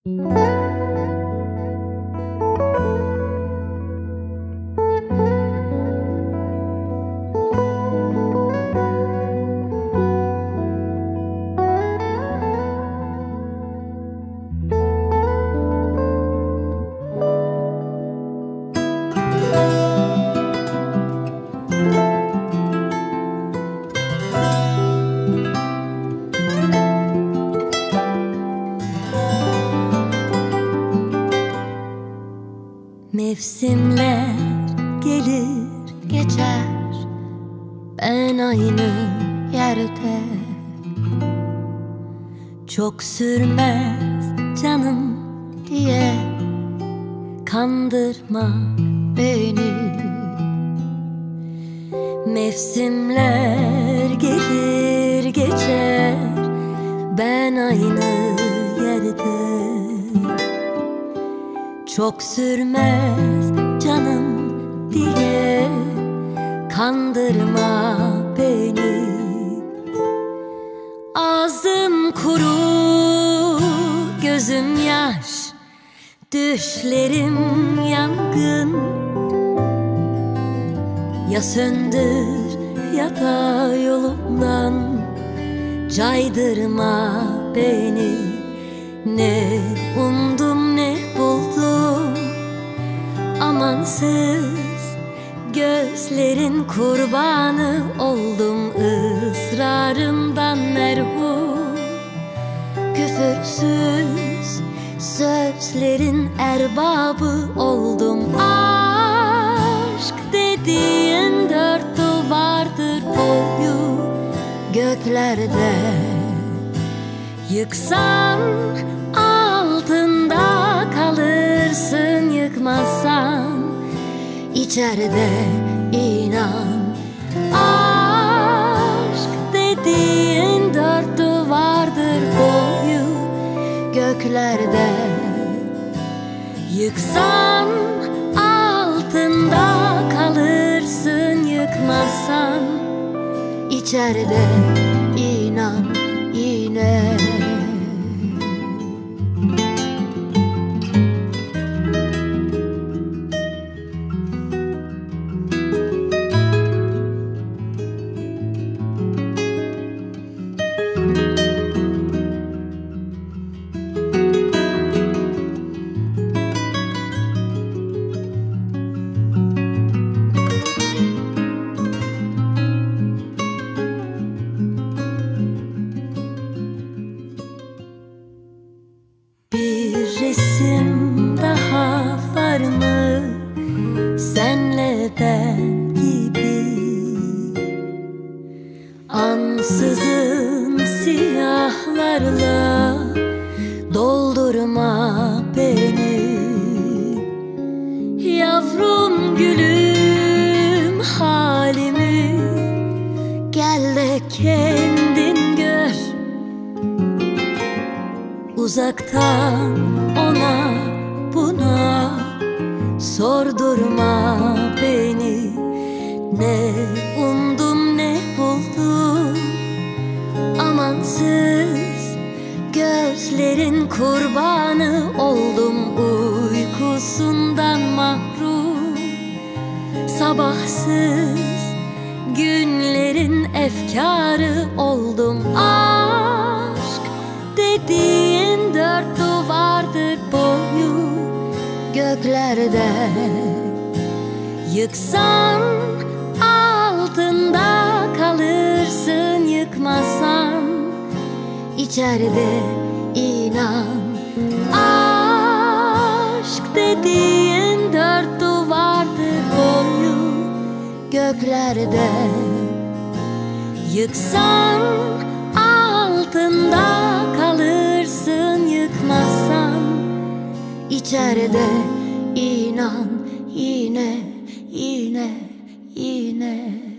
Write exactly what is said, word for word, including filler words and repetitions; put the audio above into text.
Mevsimler gelir geçer, ben aynı yerde. Çok sürmez canım diye kandırma beni. Mevsimler gelir geçer, ben aynı yerde. Çok sürmez canım diye kandırma beni. Ağzım kuru, gözüm yaş, düşlerim yangın. Ya söndür ya da yolumdan caydırma beni. Ne umdum ne buldum amansız, gözlerin kurbanı oldum. Israrımdan merhum, küfürsüz sözlerin erbabı oldum. Aşk dediğin dört duvardır boyu göklerde. Yıksan altında kalırsın, yıkmazsan içeride inan. Aşk dediğin dört duvardır boyu göklerde. Yıksan altında kalırsın, yıkmazsan içeride inan yine. Bir resim daha var mı senle ben gibi? Ansızın siyahlarla doldurma beni. Yavrum gülüm halimi gel de kendin gör. Uzaktan ona buna sordurma beni. Ne umdum ne buldum amansız, gözlerin kurbanı oldum. Uykusundan mahrum, sabahsız günlerin efkarı oldum. Aşk dediğin dört duvardır boyu göklerde. Yıksan altında kalırsın, yıkmazsan içeride inan. Aşk dediğin dört duvardır boyu göklerde. Yıksan altında kalırsın, yıkmazsan içeride inan yine yine yine.